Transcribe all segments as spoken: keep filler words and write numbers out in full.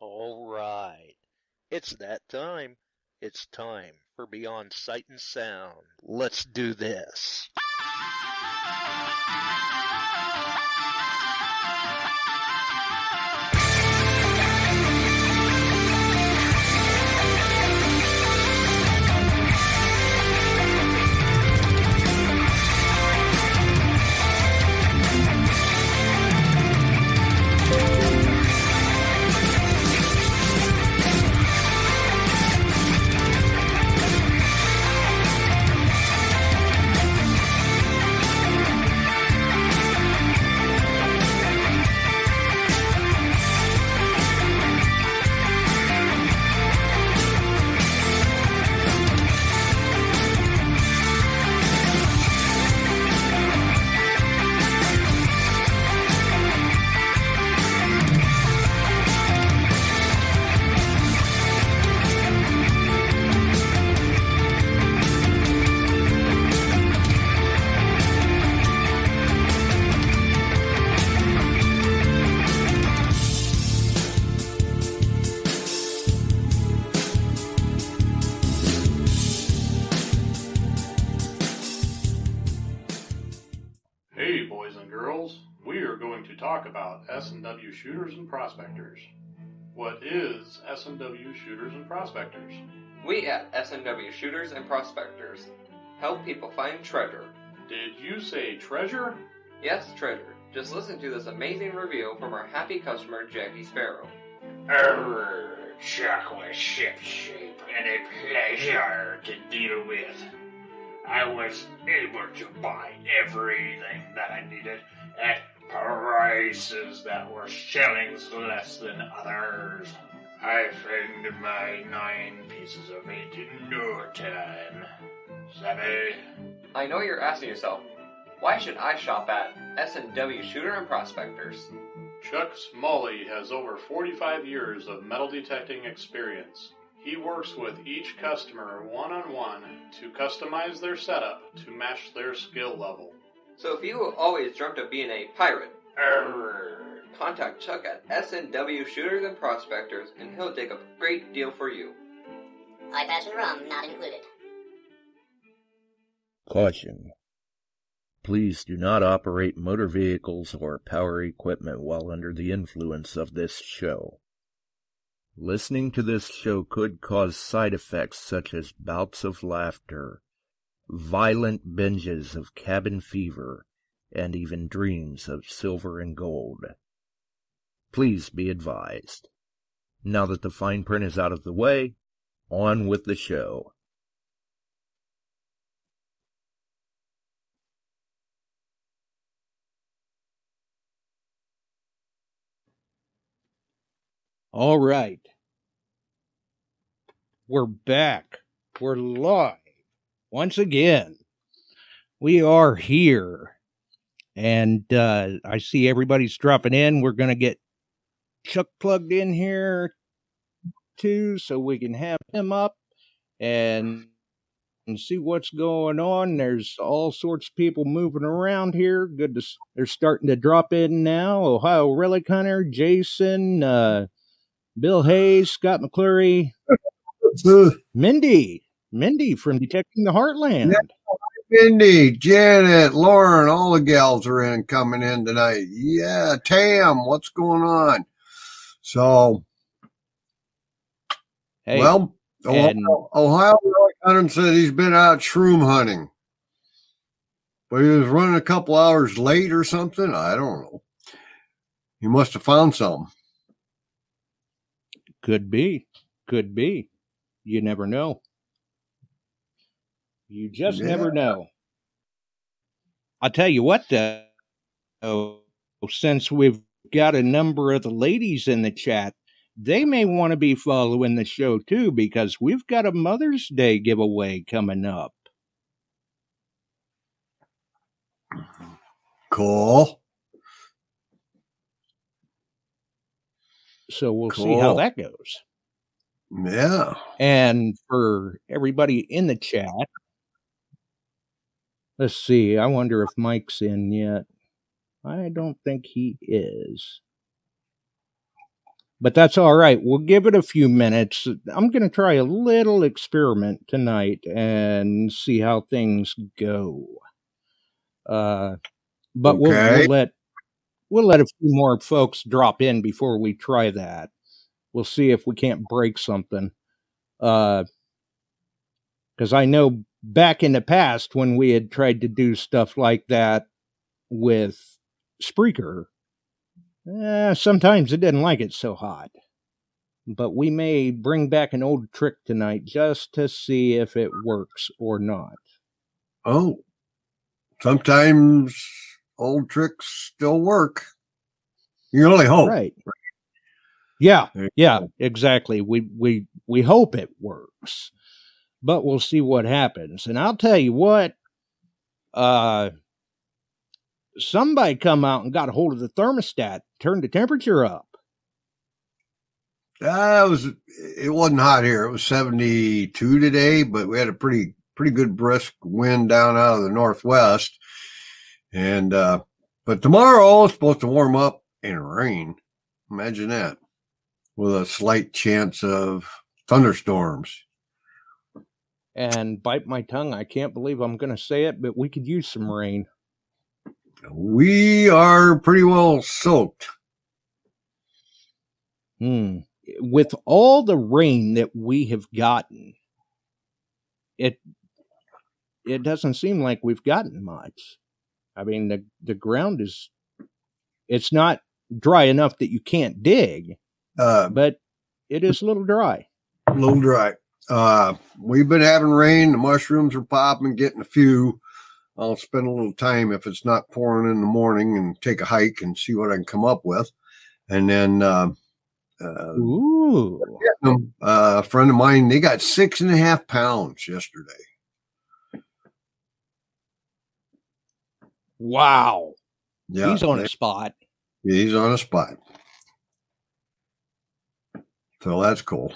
All right. It's that time. It's time for Beyond Sight and Sound. Let's do this. Hey boys and girls, we are going to talk about S and W Shooters and Prospectors. What is S and W Shooters and Prospectors? We at S and W Shooters and Prospectors help people find treasure. Did you say treasure? Yes, treasure. Just listen to this amazing review from our happy customer, Jackie Sparrow. Err, chocolate ship-shape and a pleasure to deal with. I was able to buy everything that I needed at prices that were shillings less than others. I found my nine pieces of eight in no time. Savvy? I know you're asking yourself, why should I shop at S and W Shooter and Prospectors? Chuck Smalley has over forty-five years of metal detecting experience. He works with each customer one-on-one to customize their setup to match their skill level. So if you always dreamt of being a pirate, Err. contact Chuck at S and W Shooters and Prospectors and he'll dig up a great deal for you. Eye patch and rum not included. Caution. Please do not operate motor vehicles or power equipment while under the influence of this show. Listening to this show could cause side effects such as bouts of laughter, violent binges of cabin fever, and even dreams of silver and gold. Please be advised. Now that the fine print is out of the way, on with the show. All right. We're back. We're live. Once again, we are here. And uh, I see everybody's dropping in. We're going to get Chuck plugged in here, too, so we can have him up and, and see what's going on. There's all sorts of people moving around here. Good to, they're starting to drop in now. Ohio Relic Hunter, Jason, uh, Bill Hayes, Scott McClure, Mindy, Mindy from Detecting the Heartland. Yeah, Mindy, Janet, Lauren, all the gals are in coming in tonight. Yeah, Tam, what's going on? So, Hey, well, and- Ohio, Ohio Relic Hunter said he's been out shroom hunting, but he was running a couple hours late or something. I don't know. He must have found something. Could be. Could be. You never know. You just Yeah. never know. I'll tell you what, though, oh, since we've got a number of the ladies in the chat, they may want to be following the show, too, because we've got a Mother's Day giveaway coming up. Cool. So we'll see how Cool. that goes. Yeah. And for everybody in the chat, let's see. I wonder if Mike's in yet. I don't think he is. But that's all right. We'll give it a few minutes. I'm going to try a little experiment tonight and see how things go. Uh, but we'll, Okay. we'll let we'll let a few more folks drop in before we try that. We'll see if we can't break something. Uh, because I know back in the past when we had tried to do stuff like that with Spreaker, eh, sometimes it didn't like it so hot. But we may bring back an old trick tonight just to see if it works or not. Oh, sometimes old tricks still work. You can only hope. Right. Yeah, There you yeah, go. exactly. We we we hope it works. But we'll see what happens. And I'll tell you what, uh somebody come out and got a hold of the thermostat, turned the temperature up. Uh, it was it wasn't hot here. It was seventy-two today, but we had a pretty pretty good brisk wind down out of the northwest. And uh but tomorrow it's supposed to warm up and rain. Imagine that. With a slight chance of thunderstorms. And bite my tongue, I can't believe I'm going to say it, but we could use some rain. We are pretty well soaked. Hmm. With all the rain that we have gotten, it it doesn't seem like we've gotten much. I mean, the the ground is, it's not dry enough that you can't dig, Uh, but it is a little dry. a little dry. Uh, we've been having rain. The mushrooms are popping, getting a few. I'll spend a little time if it's not pouring in the morning and take a hike and see what I can come up with. And then uh, uh, Ooh. uh, a friend of mine, they got six and a half pounds yesterday. Wow. Yeah, He's on they- a spot. he's on a spot. So that's cool.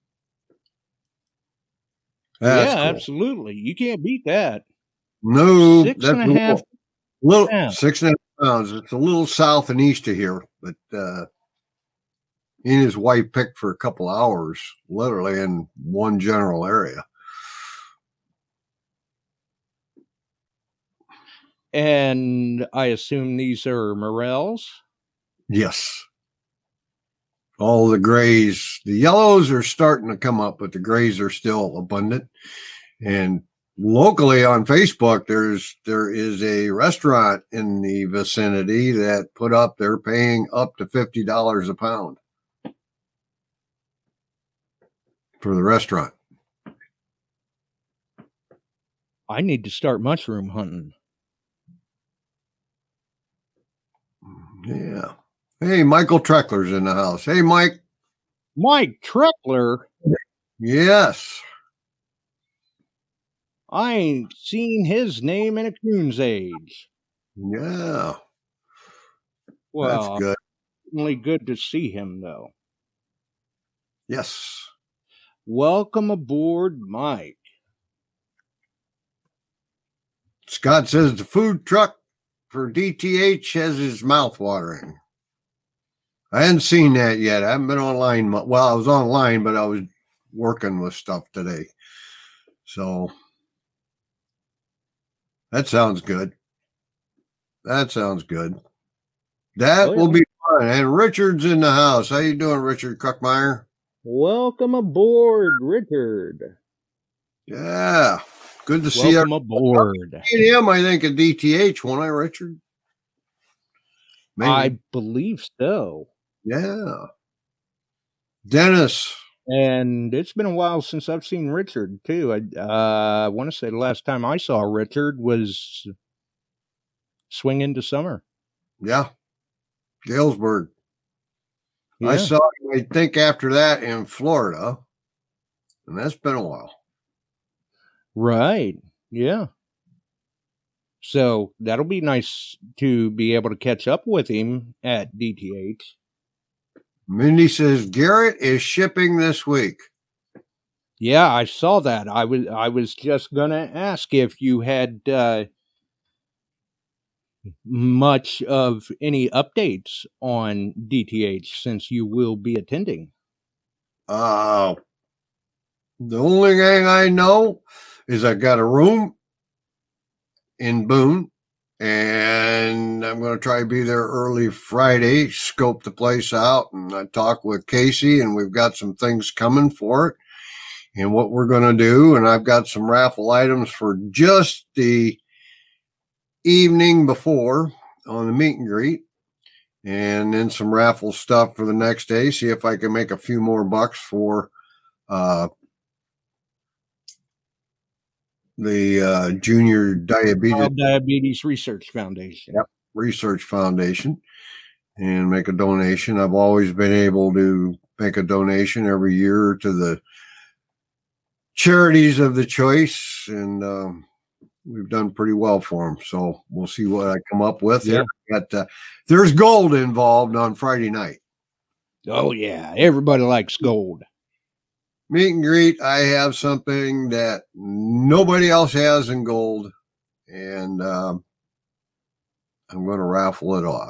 That's yeah, cool. absolutely. You can't beat that. No, Six that's and a half little, pounds. six and a half pounds. It's a little south and east of here, but uh, he and his wife picked for a couple hours, literally in one general area. And I assume these are morels. Yes. All the grays, the yellows are starting to come up, but the grays are still abundant. And locally on Facebook, there's there is a restaurant in the vicinity that put up, they're paying up to fifty dollars a pound for the restaurant. I need to start mushroom hunting. Yeah. Hey, Michael Treckler's in the house. Hey, Mike. Mike Treckler, Yes. I ain't seen his name in a coon's age. Yeah. Well, That's good. certainly good to see him, though. Yes. Welcome aboard, Mike. Scott says the food truck for D T H has his mouth watering. I hadn't seen that yet. I haven't been online. mu- Well, I was online, but I was working with stuff today. So that sounds good. That sounds good. That Oh, will yeah. be fun. And Richard's in the house. How you doing, Richard Kuckmeyer? Welcome aboard, Richard. Yeah. Good to see you. Welcome aboard. him, I think, at D T H, won't I, Richard? Maybe. I believe so. Yeah. Dennis. And it's been a while since I've seen Richard, too. I uh, want to say the last time I saw Richard was Swing into Summer. Yeah. Galesburg. I Yeah. saw him, I think, after that in Florida. And that's been a while. Right. Yeah. So that'll be nice to be able to catch up with him at D T H. Mindy says Garrett is shipping this week. Yeah, I saw that. I was I was just gonna ask if you had uh, much of any updates on D T H since you will be attending? Uh, the only thing I know is I got a room in Boone, and I'm going to try to be there early Friday, scope the place out, and I talk with Casey, and we've got some things coming for it and what we're going to do. And I've got some raffle items for just the evening before on the meet and greet, and then some raffle stuff for the next day. See if I can make a few more bucks for uh, the uh, Junior Diabetes Child Diabetes Research Foundation. Yep. Research Foundation, and make a donation. I've always been able to make a donation every year to the charities of the choice, and um, we've done pretty well for them. So we'll see what I come up with. Yeah. But uh, there's gold involved on Friday night. Oh, yeah. Everybody likes gold. Meet and greet, I have something that nobody else has in gold, and um, I'm going to raffle it off.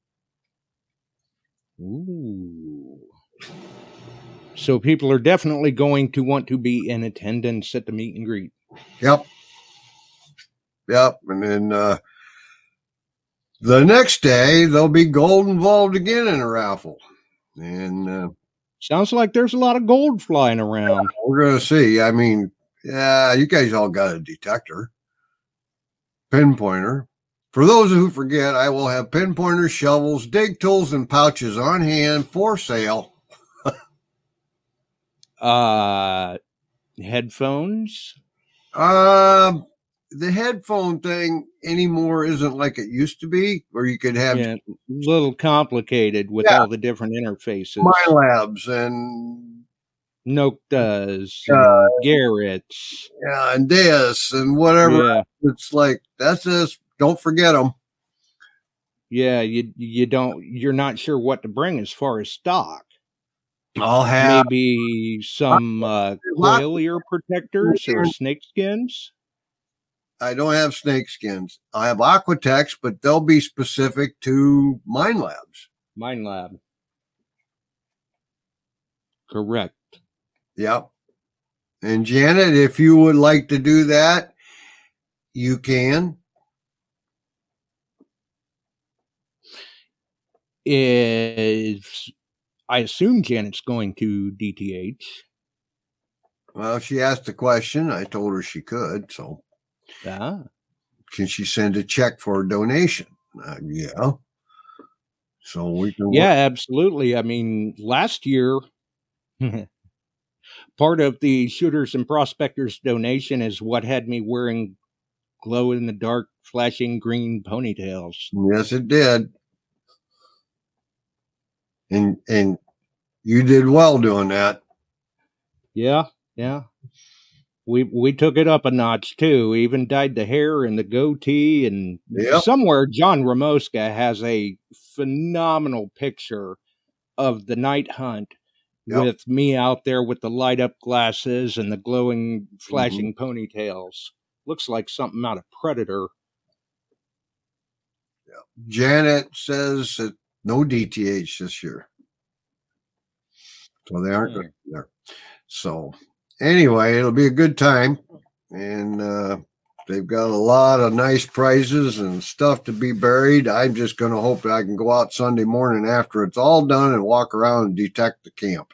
Ooh. So people are definitely going to want to be in attendance at the meet and greet. Yep. Yep. And then uh, the next day, there'll be gold involved again in a raffle. And uh, sounds like there's a lot of gold flying around. We're going to see. I mean, yeah, you guys all got a detector, pinpointer. For those who forget, I will have pinpointers, shovels, dig tools, and pouches on hand for sale. uh, headphones? Um, the headphone thing anymore isn't like it used to be, where you could have yeah, a little complicated with yeah. all the different interfaces. MyLabs and Noktas, uh, Garrett's, yeah, and this and whatever. Yeah. It's like that's this. Don't forget them. Yeah, you you don't. You're not sure what to bring as far as stock. I'll have maybe some uh, coil ear protectors or snake skins. I don't have snake skins. I have Aquatex, but they'll be specific to MyLabs. MyLab. Correct. Yep. And Janet, if you would like to do that, you can. Is I assume Janet's going to D T H. Well, she asked a question. I told her she could. So, ah. Can she send a check for a donation? Uh, yeah. So we can. Yeah, work. Absolutely. I mean, last year, part of the Shooters and Prospectors donation is what had me wearing glow in the dark, flashing green ponytails. Yes, it did. And and you did well doing that. Yeah, yeah. We we took it up a notch too. We even dyed the hair and the goatee, and yep. Somewhere John Ramoska has a phenomenal picture of the night hunt yep. with me out there with the light up glasses and the glowing, flashing mm-hmm. ponytails. Looks like something out of Predator. Yeah. Janet says that no D T H this year. So they aren't going to be there. So anyway, it'll be a good time. And uh, they've got a lot of nice prizes and stuff to be buried. I'm just going to hope that I can go out Sunday morning after it's all done and walk around and detect the camp.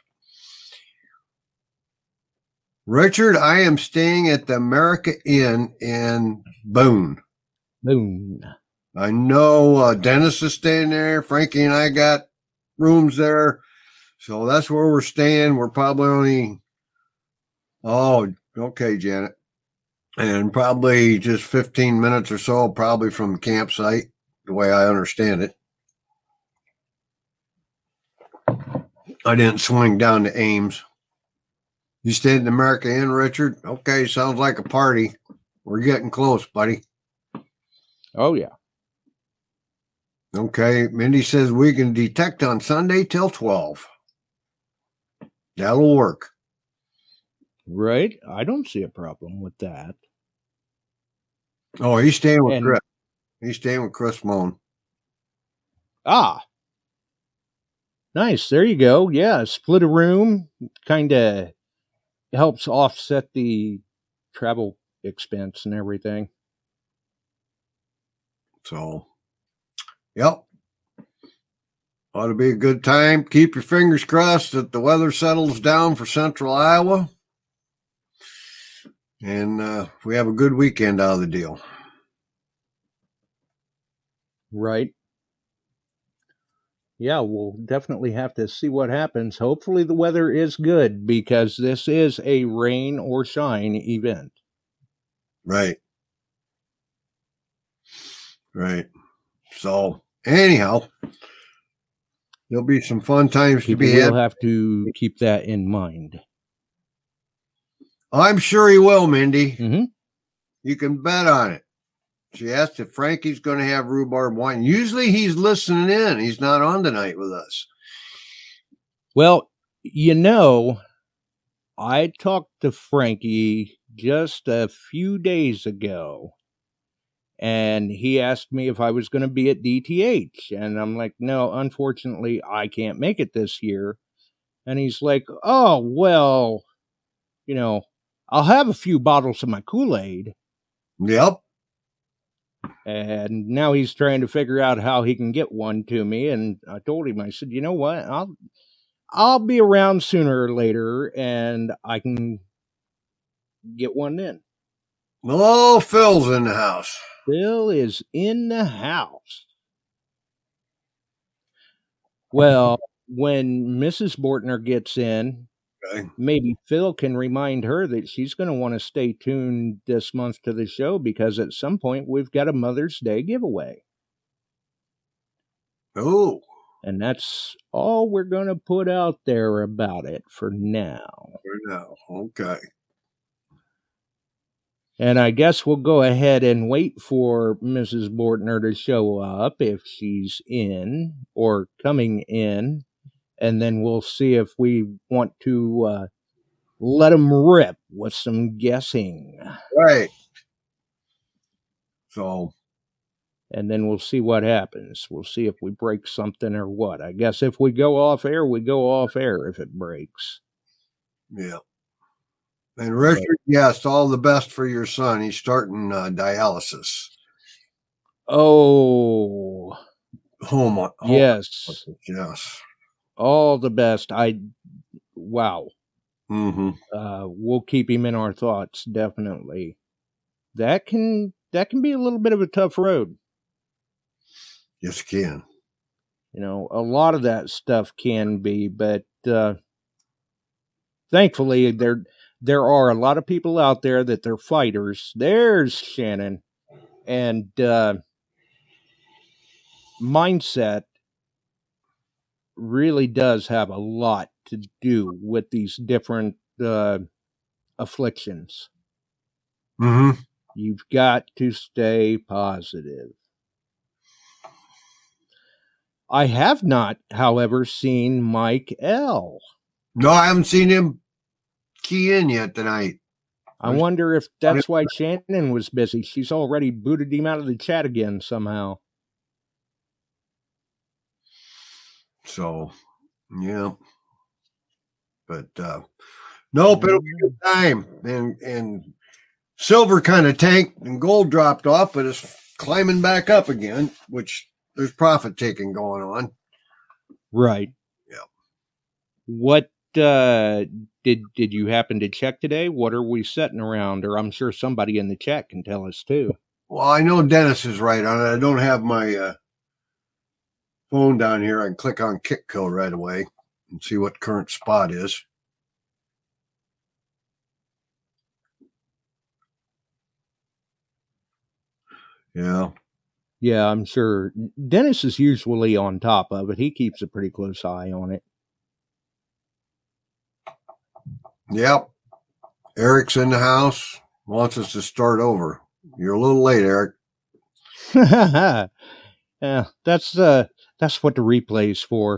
Richard, I am staying at the America Inn in Boone. Boone. I know uh, Dennis is staying there. Frankie and I got rooms there. So that's where we're staying. We're probably only, oh, okay, Janet. And probably just fifteen minutes or so, probably from the campsite, the way I understand it. I didn't swing down to Ames. You stayed in the America Inn, Richard? Okay, sounds like a party. We're getting close, buddy. Oh, yeah. Okay, Mindy says we can detect on Sunday till twelve. That'll work. Right? I don't see a problem with that. Oh, he's staying with and, Chris. He's staying with Chris Moan. Ah. Nice. There you go. Yeah, split a room. Kind of helps offset the travel expense and everything. So, yep. Ought to be a good time. Keep your fingers crossed that the weather settles down for central Iowa. And uh, we have a good weekend out of the deal. Right. Yeah, we'll definitely have to see what happens. Hopefully the weather is good because this is a rain or shine event. Right. Right. So, anyhow, there'll be some fun times People to be had. will have to keep that in mind. I'm sure he will, Mindy. Mm-hmm. You can bet on it. She asked if Frankie's going to have rhubarb wine. Usually he's listening in. He's not on tonight with us. Well, you know, I talked to Frankie just a few days ago, and he asked me if I was going to be at D T H. And I'm like, no, unfortunately, I can't make it this year. And he's like, oh, well, you know, I'll have a few bottles of my Kool-Aid. Yep. And now he's trying to figure out how he can get one to me. And I told him, I said, you know what? I'll I'll be around sooner or later, and I can get one in. Oh, Phil's in the house. Phil is in the house. Well, when Missus Bortner gets in, Okay. maybe Phil can remind her that she's going to want to stay tuned this month to the show because at some point we've got a Mother's Day giveaway. Oh. And that's all we're going to put out there about it for now. For now. Okay. And I guess we'll go ahead and wait for Missus Bortner to show up if she's in or coming in. And then we'll see if we want to uh, let them rip with some guessing. Right. So. And then we'll see what happens. We'll see if we break something or what. I guess if we go off air, we go off air if it breaks. Yeah. And Richard, but, yes, all the best for your son. He's starting uh, dialysis. Oh. Oh, my. Oh, yes. Yes. All the best. I, wow. Mm-hmm. Uh, we'll keep him in our thoughts, definitely. That can, that can be a little bit of a tough road. Yes, it can. You know, a lot of that stuff can be, but uh, thankfully there there are a lot of people out there that they're fighters. There's Shannon. And uh, mindset really does have a lot to do with these different uh, afflictions. Mm-hmm. You've got to stay positive. I have not, however, seen Mike L. No, I haven't seen him key in yet tonight. I wonder if that's why Shannon was busy. She's already booted him out of the chat again somehow. So, yeah. But, uh, nope, it'll be a good time. And, and silver kind of tanked and gold dropped off, but it's climbing back up again, which there's profit taking going on. Right. Yeah. What uh, did did you happen to check today? What are we setting around? Or I'm sure somebody in the chat can tell us too. Well, I know Dennis is right on it. I don't have my uh, phone down here. I can click on Kitco right away and see what current spot is. Yeah. Yeah, I'm sure. Dennis is usually on top of it. He keeps a pretty close eye on it. Yep. Eric's in the house. Wants us to start over. You're a little late, Eric. Yeah, that's uh, that's what the replay's for.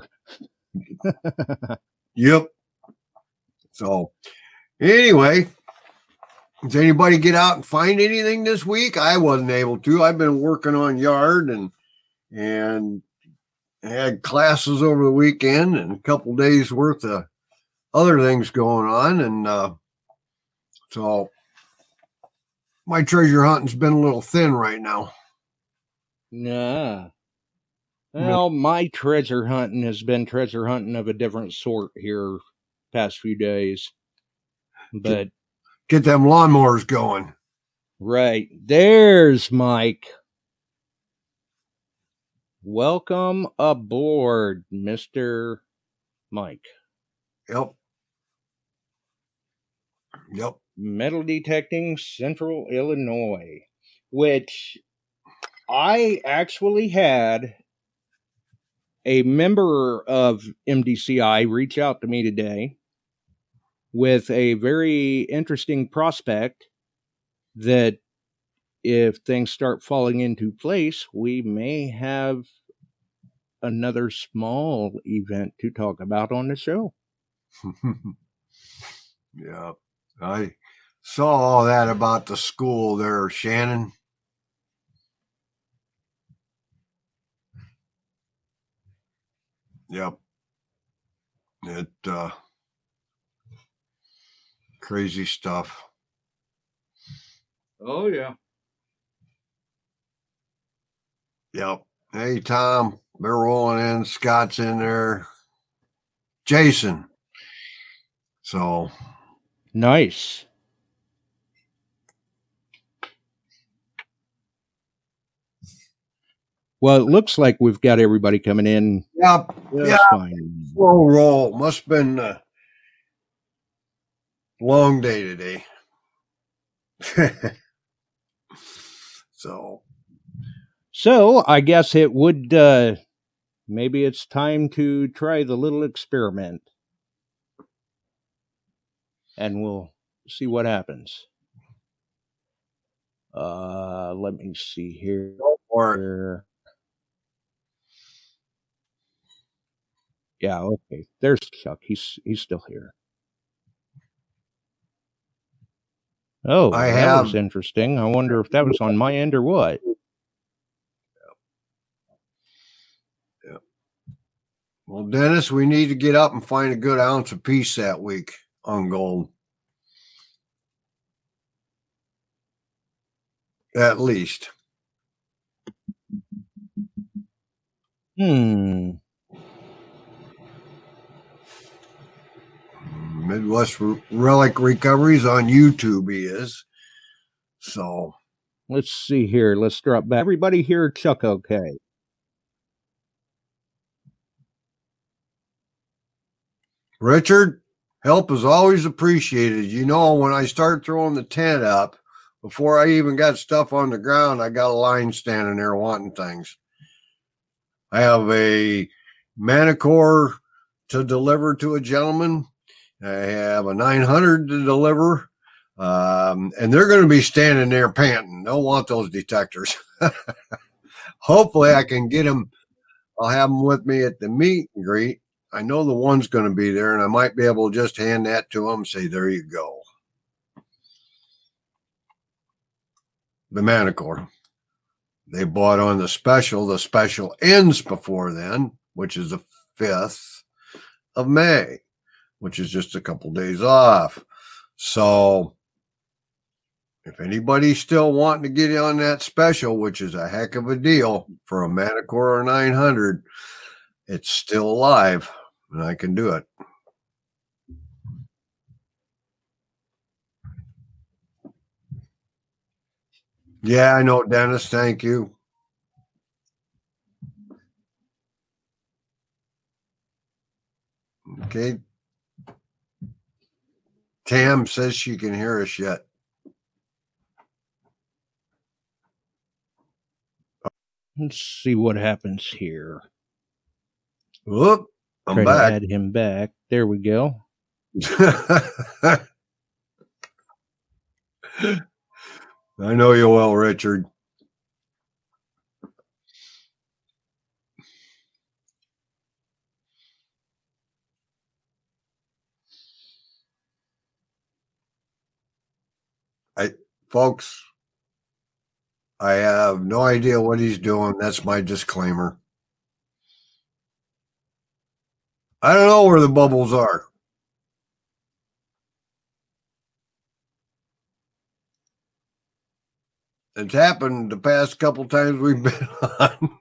Yep. So, anyway, Does anybody get out and find anything this week? I wasn't able to. I've been working on yard and and had classes over the weekend and a couple days worth of other things going on. And uh, so my treasure hunting's been a little thin right now. Nah. Well, my treasure hunting has been treasure hunting of a different sort here past few days. But get them lawnmowers going. Right. There's Mike. Welcome aboard, Mister Mike. Yep. Yep. Metal Detecting Central Illinois, which I actually had a member of M D C I reach out to me today with a very interesting prospect that if things start falling into place, we may have another small event to talk about on the show. Yeah. I saw all that about the school there, Shannon. Yep. It, uh, crazy stuff. Oh, yeah. Yep. Hey, Tom, they're rolling in. Scott's in there. Jason. So. Nice. Well, it looks like we've got everybody coming in. Yep. That's yeah. fine. Slow roll. Must have been a long day today. so. So I guess it would, uh, maybe it's time to try the little experiment. And we'll see what happens. Uh, let me see here. Or yeah, okay. There's Chuck. He's he's still here. Oh, I that have, was interesting. I wonder if that was on my end or what. Yeah. Well, Dennis, we need to get up and find a good ounce of peace that week on gold. At least. Hmm. Midwest Relic Recoveries on YouTube he is. So. Let's see here. Let's drop back. Everybody hear Chuck okay? Richard, help is always appreciated. You know, when I start throwing the tent up, before I even got stuff on the ground, I got a line standing there wanting things. I have a Manticore to deliver to a gentleman. I have a nine hundred to deliver. Um, and they're going to be standing there panting. They'll want those detectors. Hopefully I can get them. I'll have them with me at the meet and greet. I know the one's going to be there, and I might be able to just hand that to them and say, there you go. The Manticore. They bought on the special. The special ends before then, which is the fifth of May, which is just a couple days off. So if anybody's still wanting to get on that special, which is a heck of a deal for a Manticore or nine hundred, it's still alive, and I can do it. Yeah, I know, Dennis. Thank you. Okay. Tam says she can hear us yet. Let's see what happens here. Whoop, I'm Try back. to add him back. There we go. I know you well, Richard. folks, I have no idea what he's doing. That's my disclaimer. I don't know where the bubbles are. It's happened the past couple times we've been on.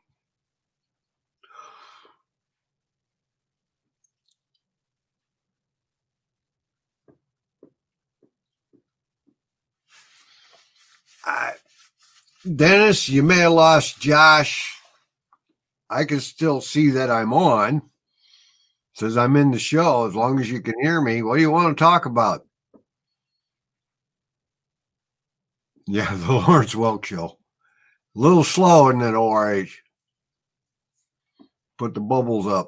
I, Dennis, you may have lost Josh. I can still see that I'm on. Says I'm in the show as long as you can hear me. What do you want to talk about? Yeah, the Lawrence Welk Show. A little slow in that O R H. Put the bubbles up.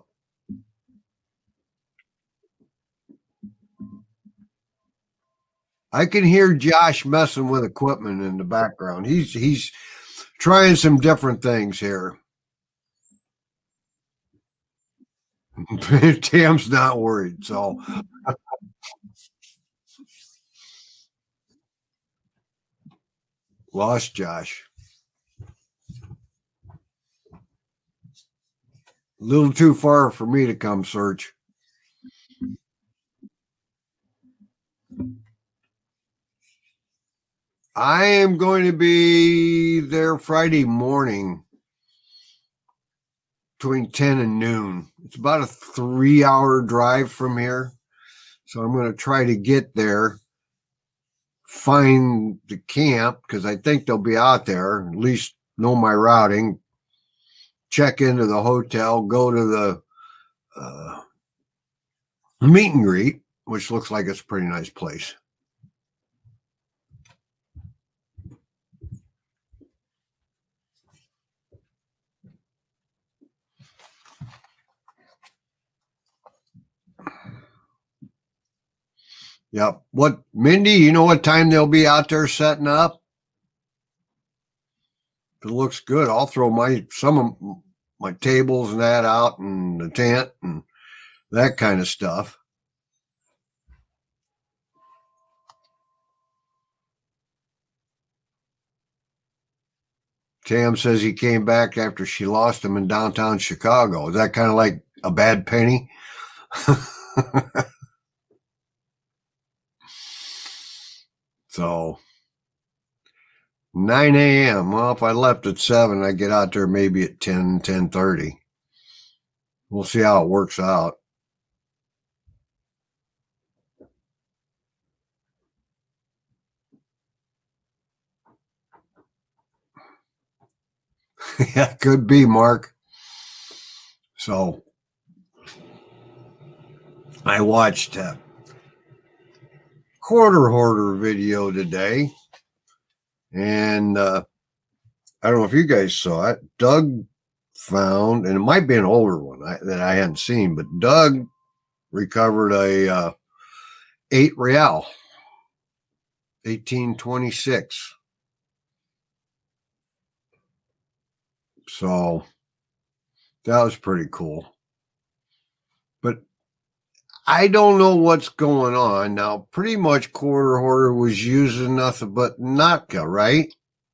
I can hear Josh messing with equipment in the background. He's he's trying some different things here. Tam's not worried, so lost Josh. A little too far for me to come search. I am going to be there Friday morning between ten and noon. It's about a three hour drive from here. So I'm going to try to get there, find the camp, because I think they'll be out there, at least know my routing, check into the hotel, go to the uh, meet and greet, which looks like it's a pretty nice place. Yep. What, Mindy, you know what time they'll be out there setting up? If it looks good, I'll throw my some of my tables and that out and the tent and that kind of stuff. Tam says he came back after she lost him in downtown Chicago. Is that kind of like a bad penny? So nine a.m. Well, if I left at seven, I get out there maybe at ten, ten thirty. We'll see how it works out. Yeah, could be, Mark. So I watched a quarter hoarder video today, and uh, I don't know if you guys saw it. Doug found, and it might be an older one I, that I hadn't seen, but Doug recovered a uh, eight real, eighteen twenty-six. So that was pretty cool. But I don't know what's going on. Now, pretty much quarter hoarder was using nothing but Notka, right?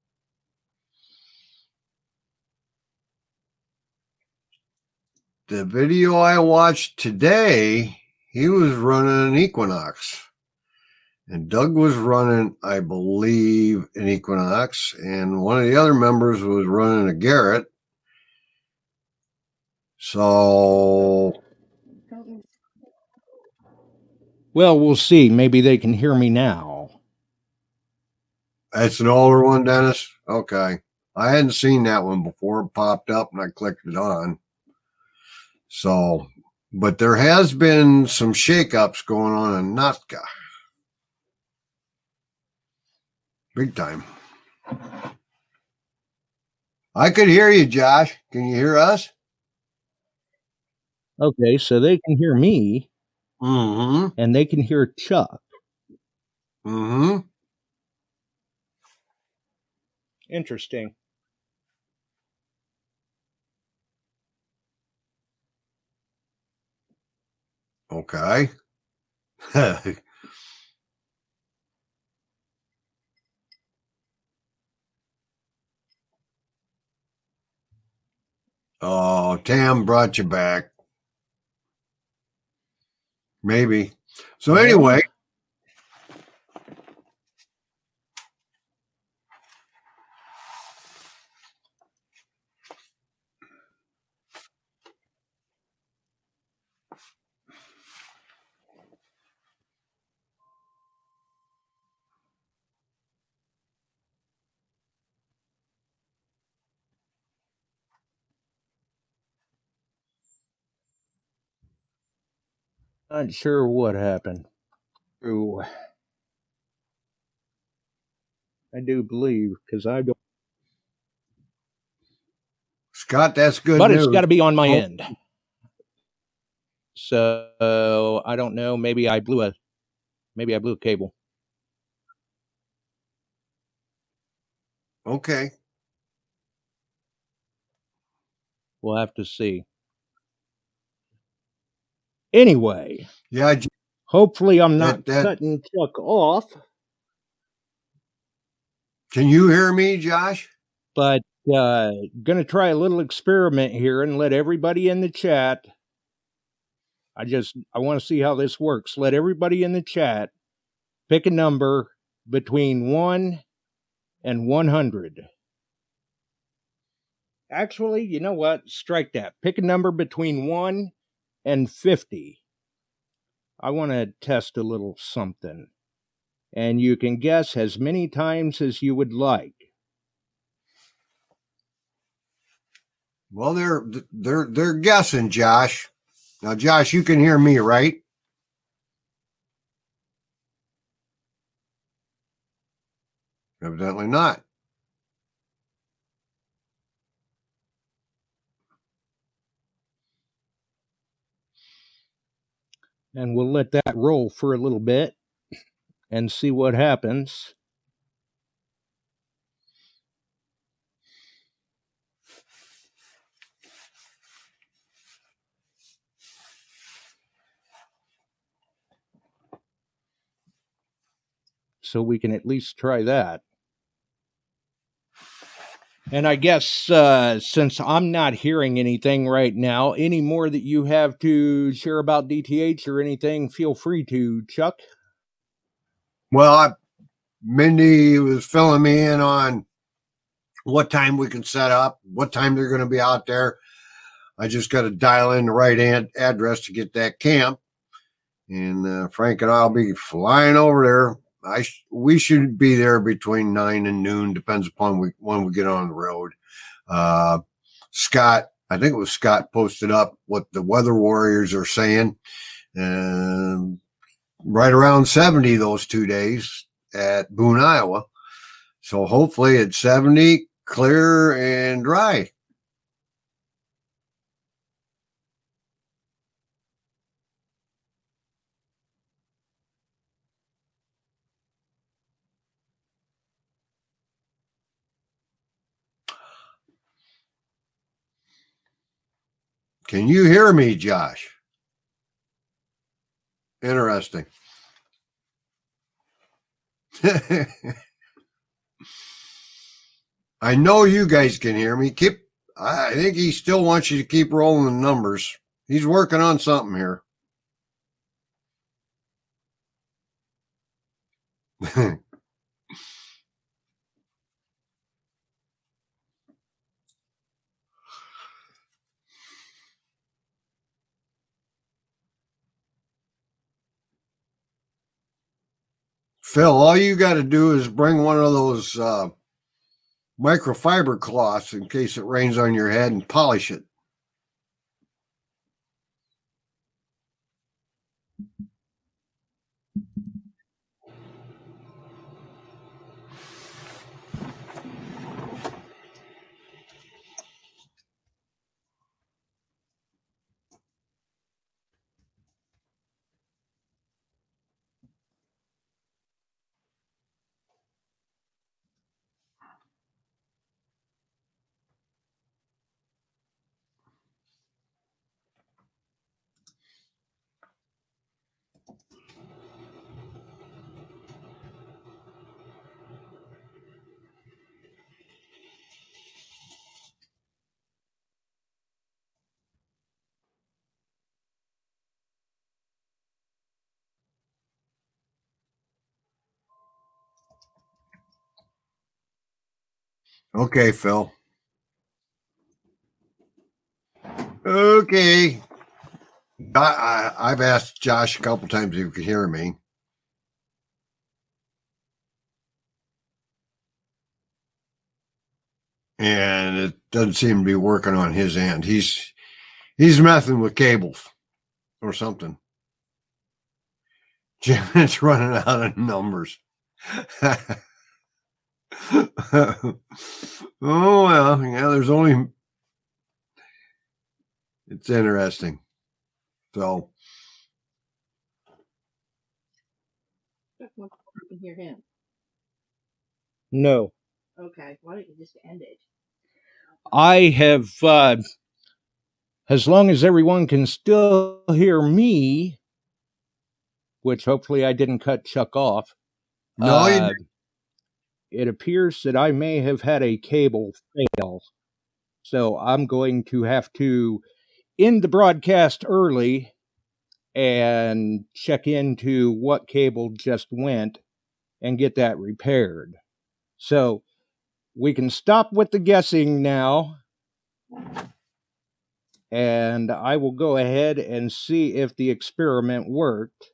The video I watched today, he was running an Equinox. And Doug was running, I believe, an Equinox. And one of the other members was running a Garrett. So... Well, we'll see. Maybe they can hear me now. That's an older one, Dennis? Okay. I hadn't seen that one before. It popped up and I clicked it on. So, but there has been some shakeups going on in Notka. Big time. I could hear you, Josh. Can you hear us? Okay, so they can hear me. Mm-hmm. And they can hear Chuck. Mm-hmm. Interesting. Okay. Oh, Tam brought you back. Maybe. So anyway. Not sure what happened. Ooh. I do believe, because I don't. Scott, that's good But news. it's got to be on my Oh. end. So I don't know. Maybe I blew a. Maybe I blew a cable. Okay. We'll have to see. Anyway. Yeah. Hopefully I'm not that, that, cutting Chuck off. Can you hear me, Josh? But uh gonna try a little experiment here and let everybody in the chat. I just I want to see how this works. Let everybody in the chat pick a number between one and one hundred. Actually, you know what? Strike that. Pick a number between one and fifty. I want to test a little something. And you can guess as many times as you would like. Well, they're they're they're guessing, Josh. Now, Josh, you can hear me, right? Evidently not. And we'll let that roll for a little bit and see what happens. So we can at least try that. And I guess uh, since I'm not hearing anything right now, any more that you have to share about D T H or anything, feel free to, Chuck. Well, I, Mindy was filling me in on what time we can set up, what time they're going to be out there. I just got to dial in the right ad- address to get that camp. And uh, Frank and I'll be flying over there. I sh- we should be there between nine and noon, depends upon we, when we get on the road. Uh, Scott, I think it was Scott posted up what the weather warriors are saying. Um, right around seventy those two days at Boone, Iowa. So hopefully it's seventy, clear and dry. Can you hear me, Josh? Interesting. I know you guys can hear me. Keep. I think he still wants you to keep rolling the numbers. He's working on something here. Phil, all you got to do is bring one of those uh, microfiber cloths in case it rains on your head and polish it. Okay, Phil. Okay. I, I, I've asked Josh a couple times if he could hear me. And it doesn't seem to be working on his end. He's he's messing with cables or something. Jim, it's running out of numbers. Oh, well, yeah, there's only, it's interesting. So, You can hear him. No. Okay, why don't you just end it? I have, uh, as long as everyone can still hear me, which hopefully I didn't cut Chuck off. no, uh, you didn't. It appears that I may have had a cable fail. So I'm going to have to end the broadcast early and check into what cable just went and get that repaired. So we can stop with the guessing now. And I will go ahead and see if the experiment worked.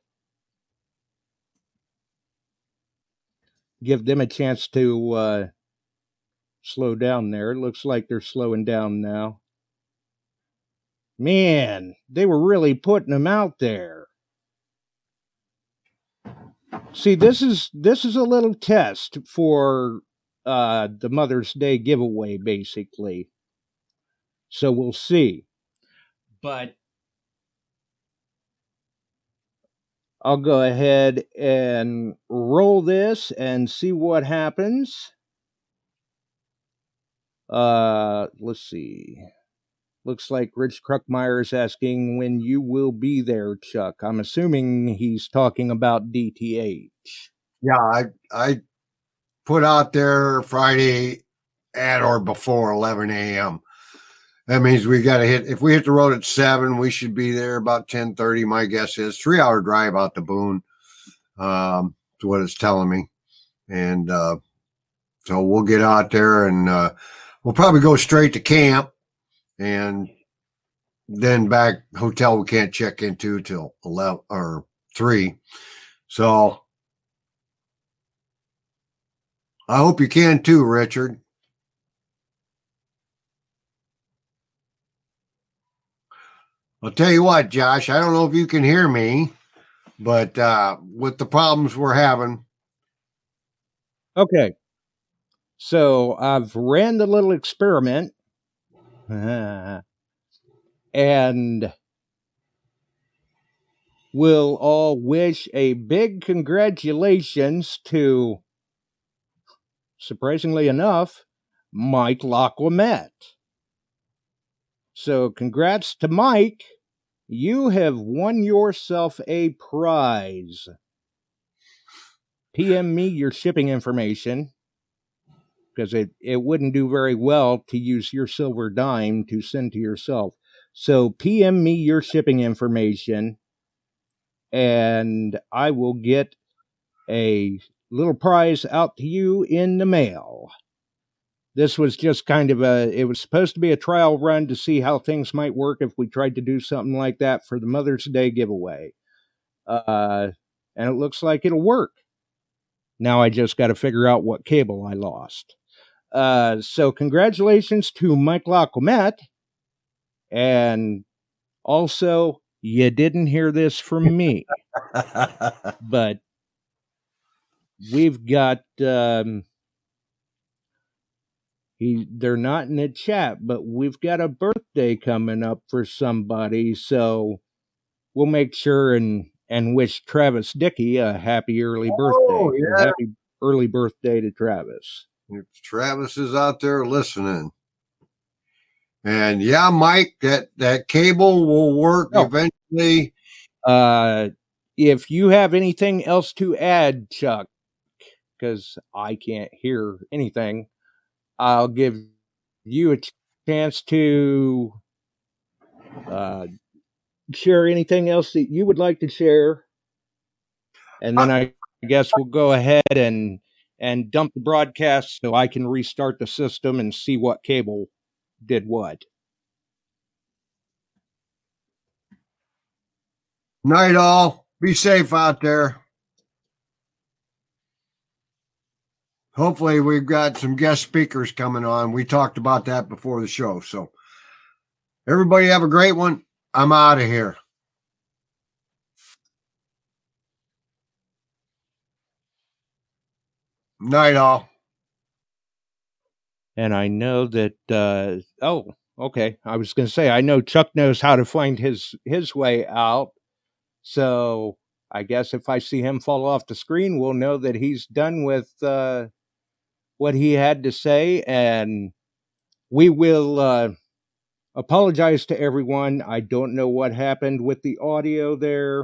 Give them a chance to uh, slow down there. It looks like they're slowing down now. Man, they were really putting them out there. See, this is this is a little test for uh, the Mother's Day giveaway, basically. So we'll see. But I'll go ahead and roll this and see what happens. Uh, let's see. Looks like Rich Kruckmeyer is asking when you will be there, Chuck. I'm assuming he's talking about D T H. Yeah, I I put out there Friday at or before eleven a.m. That means we got to hit, if we hit the road at seven, we should be there about ten thirty. My guess is three hour drive out to Boone. Um, is what it's telling me. And uh, so we'll get out there and uh, we'll probably go straight to camp and then back hotel we can't check into till eleven or three. So I hope you can too, Richard. I'll tell you what, Josh, I don't know if you can hear me, but uh, with the problems we're having. Okay. So I've ran the little experiment. Uh, and we'll all wish a big congratulations to, surprisingly enough, Mike Laclamette. So congrats to Mike. You have won yourself a prize. P M me your shipping information, because it, it wouldn't do very well to use your silver dime to send to yourself. So P M me your shipping information, and I will get a little prize out to you in the mail. This was just kind of a, it was supposed to be a trial run to see how things might work if we tried to do something like that for the Mother's Day giveaway. Uh, and it looks like it'll work. Now I just got to figure out what cable I lost. Uh, so congratulations to Mike Laclamette. And also, you didn't hear this from me. But we've got... Um, He, they're not in the chat, but we've got a birthday coming up for somebody, so we'll make sure and, and wish Travis Dickey a happy early birthday. Oh, yeah. Happy early birthday to Travis. If Travis is out there listening. And yeah, Mike, that, that cable will work Oh. eventually. Uh, if you have anything else to add, Chuck, because I can't hear anything, I'll give you a ch- chance to uh, share anything else that you would like to share. And then I guess we'll go ahead and, and dump the broadcast so I can restart the system and see what cable did what. Night all. Be safe out there. Hopefully we've got some guest speakers coming on. We talked about that before the show. So everybody have a great one. I'm out of here. Night all. And I know that, uh, oh, okay. I was going to say, I know Chuck knows how to find his, his way out. So I guess if I see him fall off the screen, we'll know that he's done with uh, what he had to say. And we will uh, apologize to everyone. I don't know what happened with the audio there.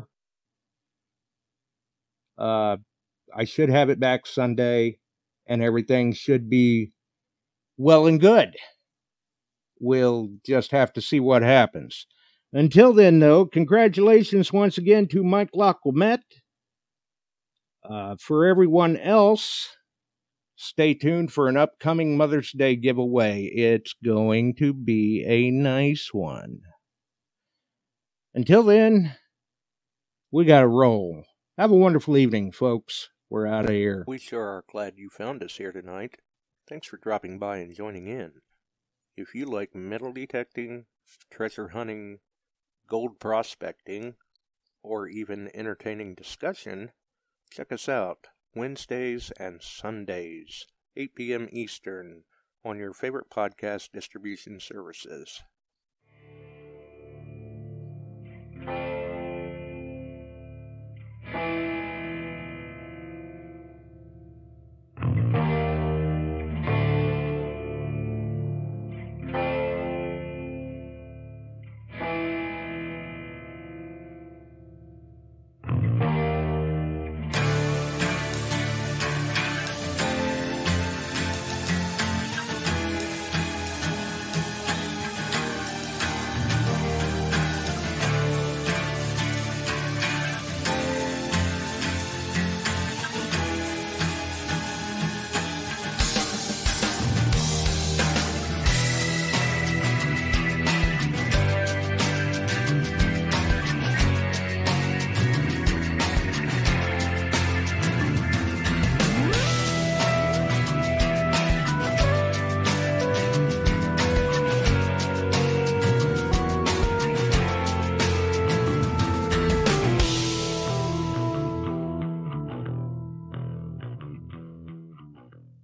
Uh, I should have it back Sunday, and everything should be well and good. We'll just have to see what happens. Until then, though, congratulations once again to Mike Lacomette. Uh, for everyone else, stay tuned for an upcoming Mother's Day giveaway. It's going to be a nice one. Until then, we got to roll. Have a wonderful evening, folks. We're out of here. We sure are glad you found us here tonight. Thanks for dropping by and joining in. If you like metal detecting, treasure hunting, gold prospecting, or even entertaining discussion, check us out Wednesdays and Sundays, eight p.m. Eastern, on your favorite podcast distribution services.